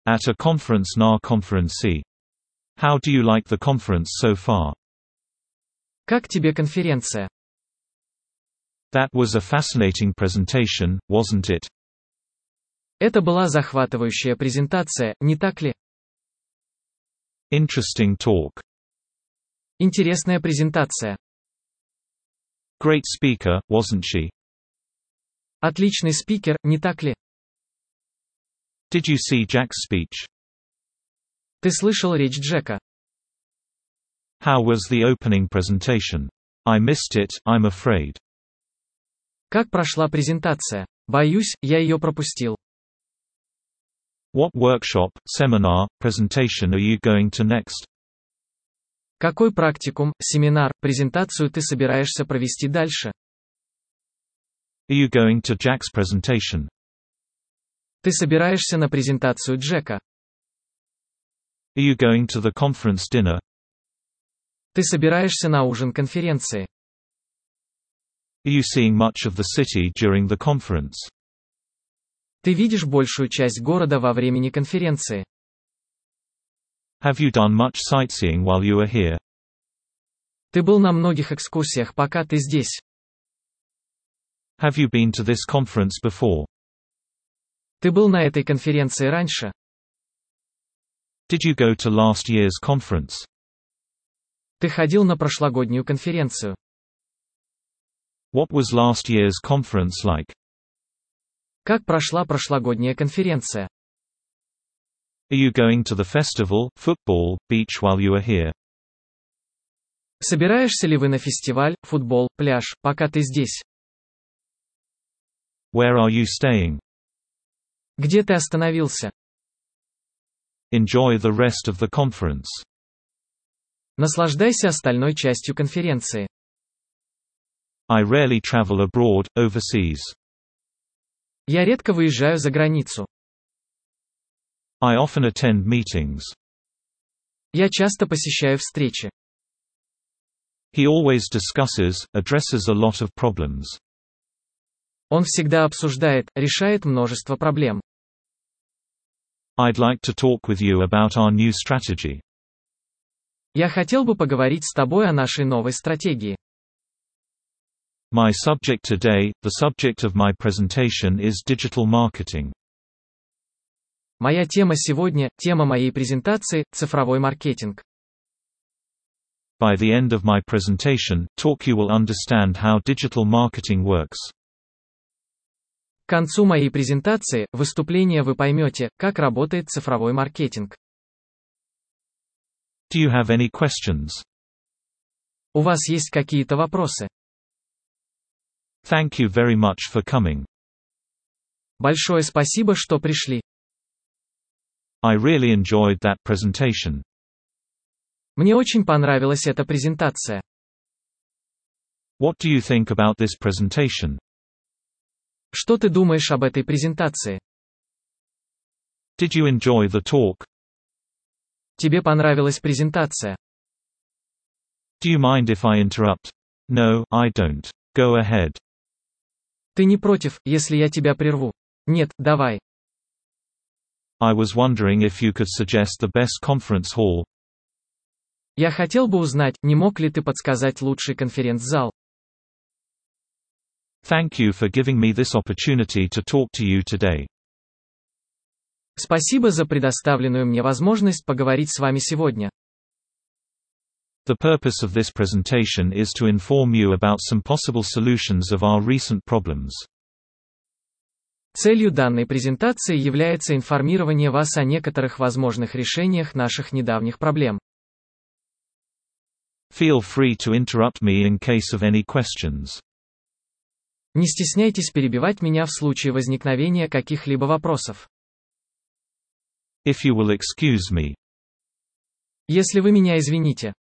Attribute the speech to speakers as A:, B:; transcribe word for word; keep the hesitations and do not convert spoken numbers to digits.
A: At a conference na konferenci. How do you like the conference so far?
B: Как тебе конференция?
A: That was a fascinating presentation, wasn't it?
B: Это была захватывающая презентация, не так ли?
A: Interesting talk.
B: Интересная презентация.
A: Great speaker, wasn't she?
B: Отличный спикер, не так ли?
A: Did you see Jack's speech?
B: Ты слышал речь Джека?
A: How was the opening presentation? I missed it, I'm afraid.
B: Как прошла презентация? Боюсь, я ее пропустил.
A: What workshop, seminar, presentation are you going to next?
B: Какой практикум, семинар, презентацию ты собираешься провести дальше?
A: Are you going to Jack's presentation?
B: Ты собираешься на презентацию Джека?
A: Are you going to the conference dinner?
B: Ты собираешься на ужин конференции?
A: Are you seeing much of the city during the conference?
B: Ты видишь большую часть города во времени конференции?
A: Have you done much sightseeing while you were here?
B: Ты был на многих экскурсиях, пока ты здесь.
A: Have you been to this conference before?
B: Ты был на этой конференции раньше?
A: Did you go to last year's conference?
B: Ты ходил на прошлогоднюю конференцию?
A: What was last year's conference like?
B: Как прошла прошлогодняя конференция?
A: Are you going to the festival, football, beach while you are here?
B: Собираешься ли вы на фестиваль, футбол, пляж, пока ты здесь?
A: Where are you staying?
B: Где ты остановился?
A: Enjoy the rest of the conference.
B: Наслаждайся остальной частью конференции.
A: I rarely travel abroad, overseas.
B: Я редко выезжаю за границу.
A: I often attend meetings.
B: Я часто посещаю встречи.
A: He always discusses, addresses a lot of problems.
B: Он всегда обсуждает, решает множество проблем.
A: I'd like to talk with you about our new strategy.
B: Я хотел бы поговорить с тобой о нашей новой стратегии.
A: My subject today, the subject of my presentation is digital marketing.
B: Моя тема сегодня, тема моей презентации, цифровой маркетинг.
A: By the end of my presentation, talk you will understand how digital marketing works.
B: К концу моей презентации, выступления вы поймете, как работает цифровой маркетинг.
A: Do you have any questions?
B: У вас есть какие-то вопросы?
A: Thank you very much for coming.
B: Большое спасибо, что пришли.
A: I really enjoyed that presentation.
B: Мне очень понравилась эта презентация.
A: What do you think about this presentation?
B: Что ты думаешь об этой презентации?
A: Did you enjoy the talk?
B: Тебе понравилась презентация?
A: Do you mind if I interrupt? No, I don't. Go ahead.
B: Ты не против, если я тебя прерву? Нет, давай.
A: I was wondering if you could suggest the best conference hall.
B: Я хотел бы узнать, не мог ли ты подсказать лучший конференц-зал?
A: Thank you for giving me this opportunity to talk to you today.
B: Спасибо за предоставленную мне возможность поговорить с вами сегодня.
A: The purpose of this presentation is to inform you about some possible solutions of our recent problems.
B: Целью данной презентации является информирование вас о некоторых возможных решениях наших недавних проблем.
A: Feel free to interrupt me in case of any questions.
B: Не стесняйтесь перебивать меня в случае возникновения каких-либо вопросов.
A: If you will excuse me.
B: Если вы меня извините.